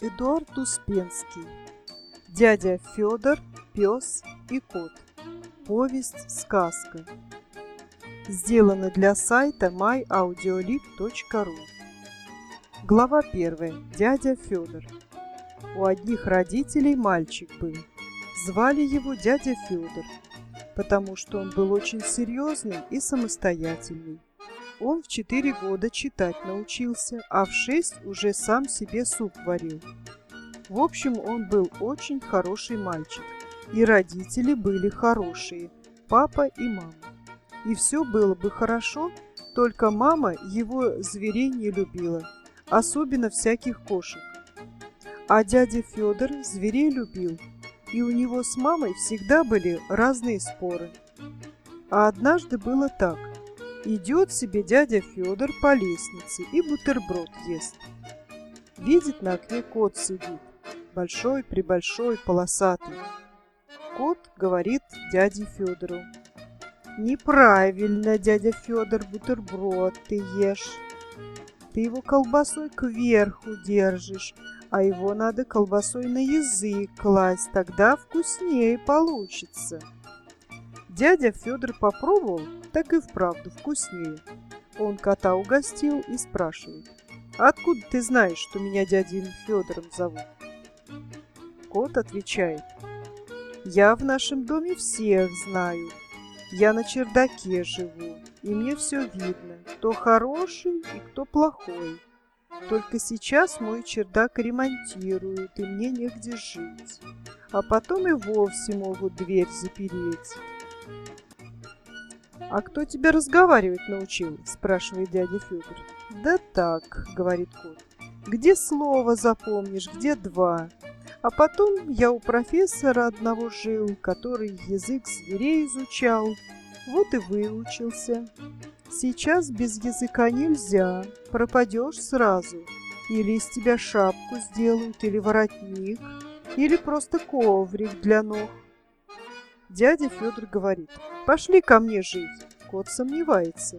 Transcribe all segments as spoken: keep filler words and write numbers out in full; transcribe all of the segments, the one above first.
Эдуард Успенский. Дядя Федор, пес и кот. Повесть-сказка. Сделано для сайта май аудиолиб точка ру. Глава первая. Дядя Федор. У одних родителей мальчик был. Звали его дядя Федор, потому что он был очень серьезный и самостоятельный. Он в четыре года читать научился, а в шесть уже сам себе суп варил. В общем, он был очень хороший мальчик, и родители были хорошие, папа и мама. И все было бы хорошо, только мама его зверей не любила, особенно всяких кошек. А дядя Федор зверей любил, и у него с мамой всегда были разные споры. А однажды было так. Идет себе дядя Федор по лестнице и бутерброд ест. Видит, на окне кот сидит, большой-пребольшой, полосатый. Кот говорит дяде Федору: «Неправильно, дядя Федор, бутерброд ты ешь. Ты его колбасой кверху держишь, а его надо колбасой на язык класть, тогда вкуснее получится». Дядя Федор попробовал, так и вправду вкуснее. Он кота угостил и спрашивает: «Откуда ты знаешь, что меня дядей Федором зовут?» Кот отвечает: «Я в нашем доме всех знаю. Я на чердаке живу, и мне все видно, кто хороший и кто плохой. Только сейчас мой чердак ремонтируют, и мне негде жить. А потом и вовсе могут дверь запереть». «А кто тебя разговаривать научил?» – спрашивает дядя Федор. «Да так», – говорит кот, – «где слово запомнишь, где два. А потом я у профессора одного жил, который язык зверей изучал, вот и выучился. Сейчас без языка нельзя, пропадешь сразу. Или из тебя шапку сделают, или воротник, или просто коврик для ног». Дядя Федор говорит: «Пошли ко мне жить». Кот сомневается.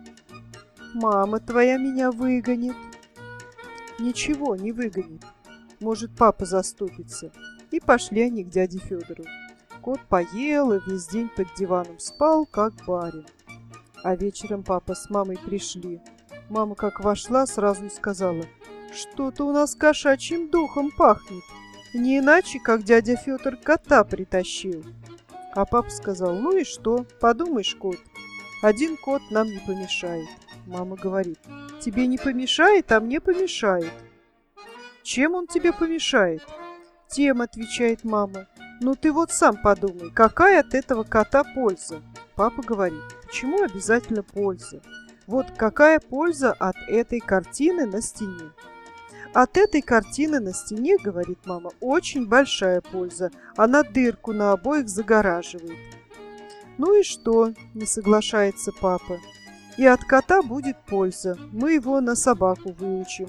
«Мама твоя меня выгонит». «Ничего, не выгонит. Может, папа заступится». И пошли они к дяде Федору. Кот поел и весь день под диваном спал, как барин. А вечером папа с мамой пришли. Мама как вошла, сразу и сказала: «Что-то у нас кошачьим духом пахнет. Не иначе, как дядя Федор кота притащил». А папа сказал: «Ну и что? Подумаешь, кот. Один кот нам не помешает». Мама говорит: «Тебе не помешает, а мне помешает». «Чем он тебе помешает?» «Тем», — отвечает мама. «Ну ты вот сам подумай, какая от этого кота польза?» Папа говорит: «Почему обязательно польза? Вот какая польза от этой картины на стене?» «От этой картины на стене, — говорит мама, — очень большая польза. Она дырку на обоих загораживает». «Ну и что? — не соглашается папа. — И от кота будет польза. Мы его на собаку выучим.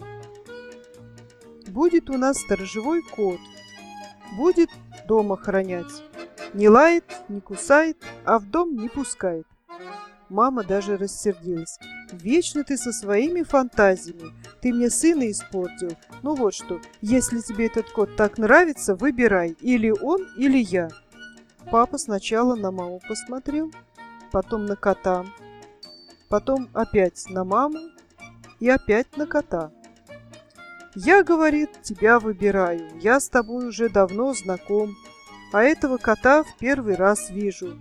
Будет у нас сторожевой кот. Будет дом охранять. Не лает, не кусает, а в дом не пускает». Мама даже рассердилась. «Вечно ты со своими фантазиями. Ты мне сына испортил. Ну вот что, если тебе этот кот так нравится, выбирай, или он, или я». Папа сначала на маму посмотрел, потом на кота, потом опять на маму и опять на кота. «Я, — говорит, — тебя выбираю. Я с тобой уже давно знаком, а этого кота в первый раз вижу».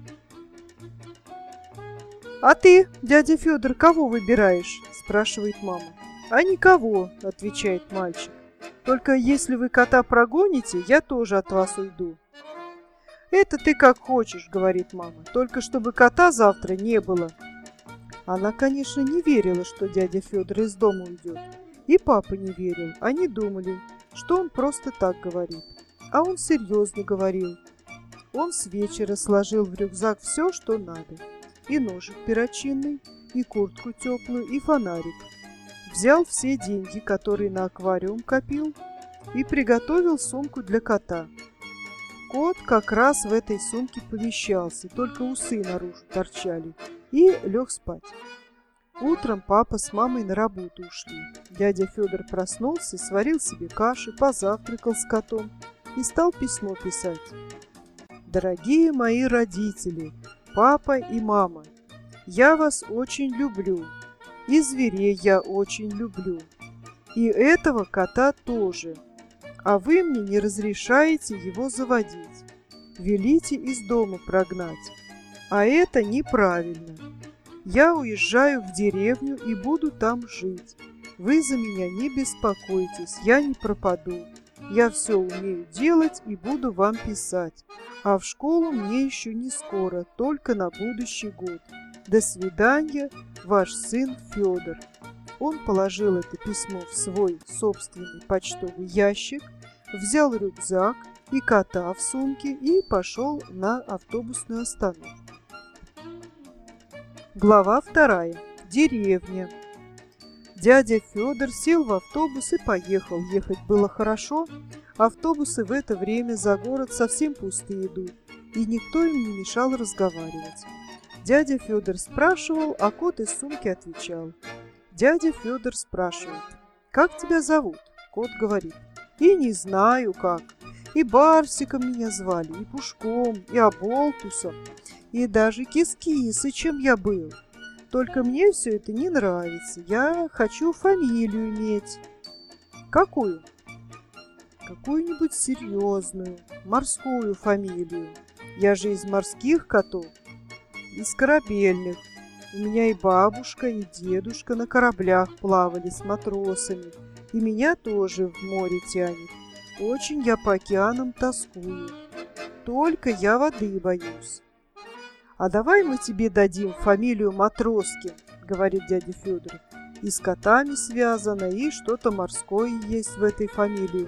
«А ты, дядя Федор, кого выбираешь?» – спрашивает мама. «А никого», – отвечает мальчик. «Только если вы кота прогоните, я тоже от вас уйду». «Это ты как хочешь», – говорит мама, – «только чтобы кота завтра не было». Она, конечно, не верила, что дядя Федор из дома уйдет. И папа не верил. Они думали, что он просто так говорит. А он серьезно говорил. Он с вечера сложил в рюкзак все, что надо. И ножик перочинный, и куртку теплую, и фонарик. Взял все деньги, которые на аквариум копил, и приготовил сумку для кота. Кот как раз в этой сумке помещался, только усы наружу торчали, и лег спать. Утром папа с мамой на работу ушли. Дядя Федор проснулся, сварил себе каши, позавтракал с котом и стал письмо писать. Дорогие мои родители, папа и мама, я вас очень люблю, и зверей я очень люблю, и этого кота тоже, а вы мне не разрешаете его заводить, велите из дома прогнать, а это неправильно. Я уезжаю в деревню и буду там жить. Вы за меня не беспокойтесь, я не пропаду. Я все умею делать и буду вам писать. А в школу мне еще не скоро, только на будущий год. До свидания, ваш сын Федор. Он положил это письмо в свой собственный почтовый ящик, взял рюкзак и кота в сумке и пошел на автобусную остановку. Глава вторая. Деревня. Дядя Федор сел в автобус и поехал. Ехать было хорошо. Автобусы в это время за город совсем пустые идут, и никто им не мешал разговаривать. Дядя Федор спрашивал, а кот из сумки отвечал. Дядя Федор спрашивает: «Как тебя зовут?» Кот говорит: «И не знаю как. И Барсиком меня звали, и Пушком, и Оболтусом, и даже Кис-Кисычем я был. Только мне все это не нравится. Я хочу фамилию иметь». «Какую?» «Какую-нибудь серьезную, морскую фамилию. Я же из морских котов, из корабельных. У меня и бабушка, и дедушка на кораблях плавали с матросами, и меня тоже в море тянет. Очень я по океанам тоскую. Только я воды боюсь». «А давай мы тебе дадим фамилию Матроскин», — говорит дядя Федор. «И с котами связано, и что-то морское есть в этой фамилии».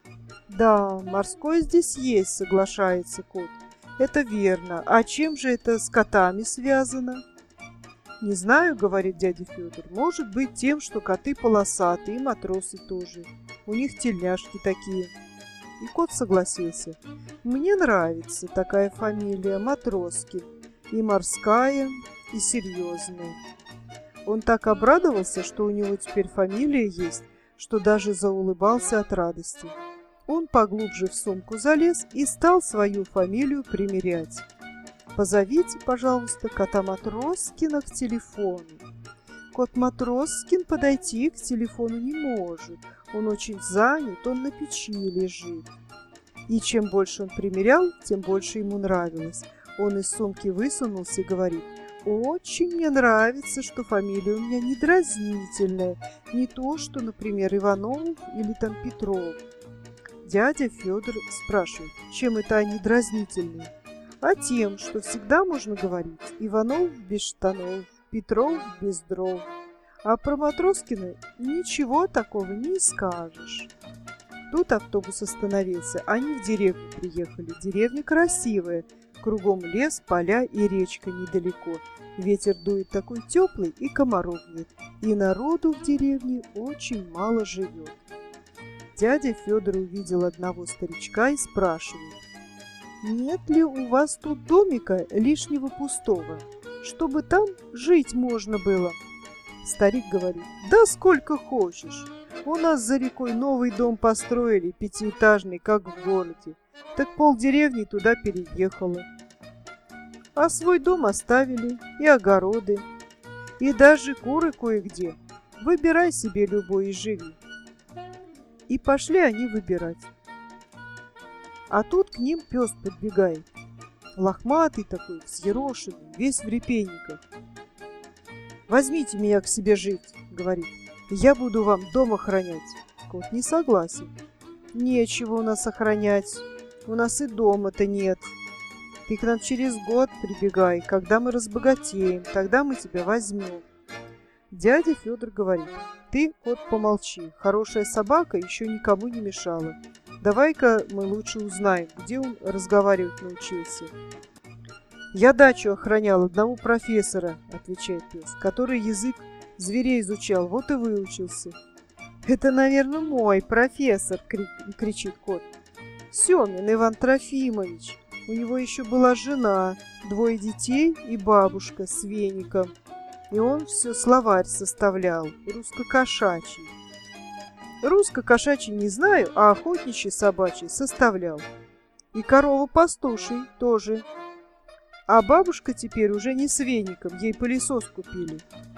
«Да, морское здесь есть», — соглашается кот. «Это верно. А чем же это с котами связано?» «Не знаю», — говорит дядя Федор. «Может быть тем, что коты полосатые, и матросы тоже. У них тельняшки такие». И кот согласился. «Мне нравится такая фамилия Матроскин. И морская, и серьезная». Он так обрадовался, что у него теперь фамилия есть, что даже заулыбался от радости. Он поглубже в сумку залез и стал свою фамилию примерять. «Позовите, пожалуйста, кота Матроскина к телефону». Кот Матроскин подойти к телефону не может. Он очень занят, он на печи лежит. И чем больше он примерял, тем больше ему нравилось. Он из сумки высунулся и говорит: «Очень мне нравится, что фамилия у меня не дразнительная, не то, что, например, Иванов или там Петров». Дядя Федор спрашивает: «Чем это они дразнительные?» «А тем, что всегда можно говорить: Иванов без штанов, Петров без дров. А про Матроскина ничего такого не скажешь». Тут автобус остановился. Они в деревню приехали. Деревня красивая. Кругом лес, поля и речка недалеко. Ветер дует такой теплый, и комаров нет. И народу в деревне очень мало живет. Дядя Федор увидел одного старичка и спрашивает: «Нет ли у вас тут домика лишнего пустого, чтобы там жить можно было?» Старик говорит: «Да сколько хочешь. У нас за рекой новый дом построили, пятиэтажный, как в городе. Так полдеревни туда переехало. А свой дом оставили, и огороды, и даже куры кое-где. Выбирай себе любой и живи». И пошли они выбирать. А тут к ним пес подбегает. Лохматый такой, взъерошенный, весь в репейниках. «Возьмите меня к себе жить», — говорит. «Я буду вам дом охранять». Кот не согласен. «Нечего у нас охранять. У нас и дома-то нет. Ты к нам через год прибегай, когда мы разбогатеем, тогда мы тебя возьмем». Дядя Федор говорит: «Ты, кот, помолчи. Хорошая собака еще никому не мешала. Давай-ка мы лучше узнаем, где он разговаривать научился». «Я дачу охранял одного профессора», — отвечает пес, «который язык зверей изучал, вот и выучился». «Это, наверное, мой профессор», — кричит кот. «Семин Иван Трофимович. У него еще была жена, двое детей и бабушка с веником. И он все словарь составлял, русско-кошачий. Русско-кошачий не знаю, а охотничий собачий составлял. И корова-пастуший тоже. А бабушка теперь уже не с веником, ей пылесос купили.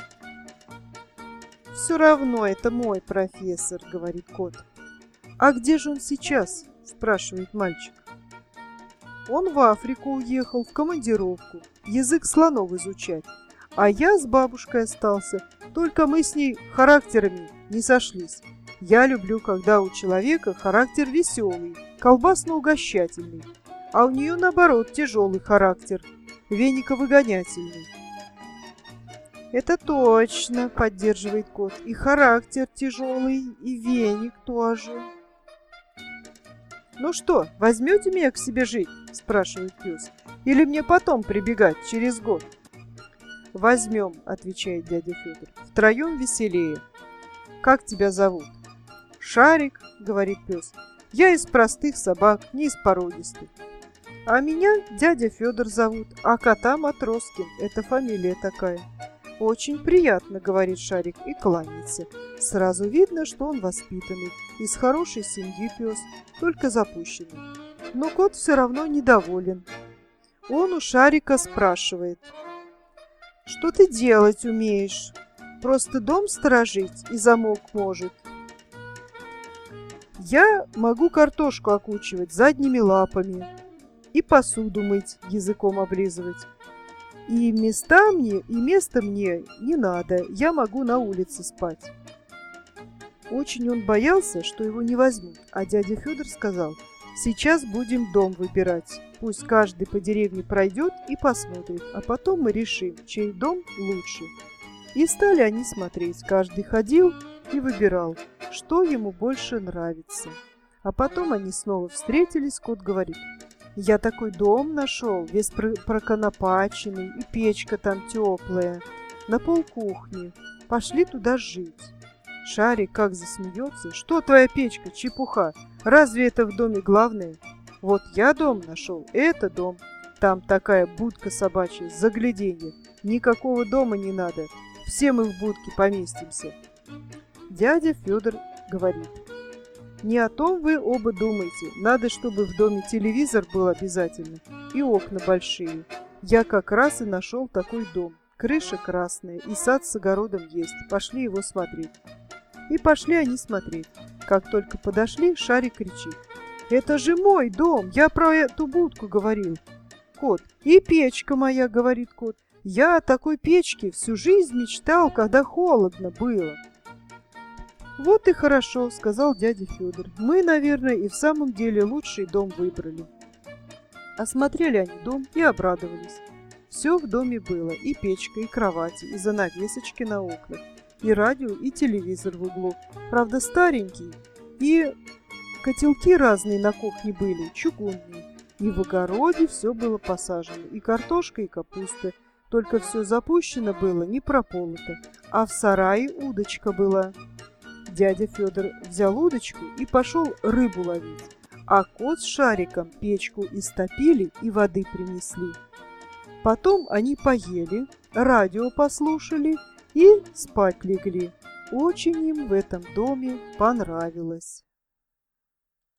«Все равно это мой профессор», — говорит кот. «А где же он сейчас?» — спрашивает мальчик. «Он в Африку уехал, в командировку, язык слонов изучать. А я с бабушкой остался, только мы с ней характерами не сошлись. Я люблю, когда у человека характер веселый, колбасно-угощательный, а у нее, наоборот, тяжелый характер, вениковыгонятельный». «Это точно», — поддерживает кот, — «и характер тяжелый, и веник тоже». «Ну что, возьмете меня к себе жить?» — спрашивает пес. «Или мне потом прибегать, через год?» «Возьмем», — отвечает дядя Федор. «Втроем веселее. Как тебя зовут?» «Шарик», — говорит пес. «Я из простых собак, не из породистых». «А меня дядя Федор зовут, а кота Матроскин. Это фамилия такая». «Очень приятно», — говорит Шарик и кланяется. Сразу видно, что он воспитанный, из хорошей семьи пес, только запущенный. Но кот все равно недоволен. Он у Шарика спрашивает: «Что ты делать умеешь? Просто дом сторожить и замок может». «Я могу картошку окучивать задними лапами и посуду мыть, языком облизывать. И места мне, и места мне не надо, я могу на улице спать». Очень он боялся, что его не возьмут, а дядя Федор сказал: «Сейчас будем дом выбирать. Пусть каждый по деревне пройдет и посмотрит, а потом мы решим, чей дом лучше». И стали они смотреть, каждый ходил и выбирал, что ему больше нравится. А потом они снова встретились, кот говорит: «Я такой дом нашел, весь проконопаченный, и печка там теплая, на полкухни. Пошли туда жить». Шарик как засмеется: «Что твоя печка, чепуха? Разве это в доме главное? Вот я дом нашел, это дом. Там такая будка собачья, загляденье. Никакого дома не надо, все мы в будке поместимся». Дядя Федор говорит: «Не о том вы оба думаете. Надо, чтобы в доме телевизор был обязательно и окна большие. Я как раз и нашел такой дом. Крыша красная и сад с огородом есть. Пошли его смотреть». И пошли они смотреть. Как только подошли, Шарик кричит: «Это же мой дом! Я про эту будку говорил!» Кот: «И печка моя, — говорит кот. Я о такой печке всю жизнь мечтал, когда холодно было». «Вот и хорошо, — сказал дядя Федор. — Мы, наверное, и в самом деле лучший дом выбрали». Осмотрели они дом и обрадовались. Все в доме было: и печка, и кровати, и занавесочки на окнах, и радио, и телевизор в углу, правда старенький, и котелки разные на кухне были, чугунные, и в огороде все было посажено, и картошка, и капуста, только все запущено было, не прополото, а в сарае удочка была. Дядя Федор взял удочку и пошел рыбу ловить, а кот с Шариком печку истопили и воды принесли. Потом они поели, радио послушали и спать легли. Очень им в этом доме понравилось.